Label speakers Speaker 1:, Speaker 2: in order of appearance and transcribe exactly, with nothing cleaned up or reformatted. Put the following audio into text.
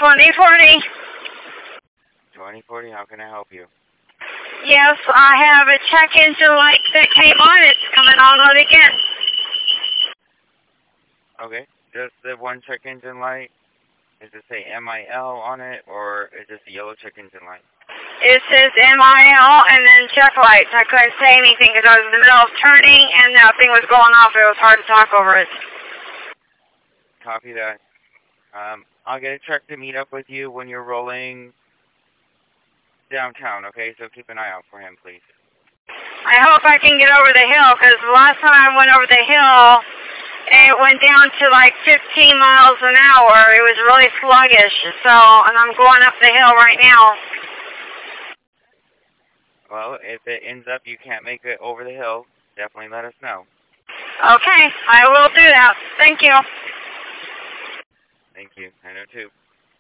Speaker 1: twenty forty.
Speaker 2: twenty forty, how can I help you?
Speaker 1: Yes, I have a check engine light that came on. It's coming on again.
Speaker 2: Okay, just the one check engine light? Does it say M I L on it, or is it the yellow check engine light?
Speaker 1: It says M I L and then check lights. I couldn't say anything because I was in the middle of turning and that thing was going off. It was hard to talk over it.
Speaker 2: Copy that. Um, I'll get a truck to meet up with you when you're rolling downtown, okay? So keep an eye out for him, please.
Speaker 1: I hope I can get over the hill because the last time I went over the hill, it went down to like fifteen miles an hour. It was really sluggish. So, and I'm going up the hill right now.
Speaker 2: Well, if it ends up you can't make it over the hill, definitely let us know.
Speaker 1: Okay, I will do that. Thank you.
Speaker 2: Thank you. I know too.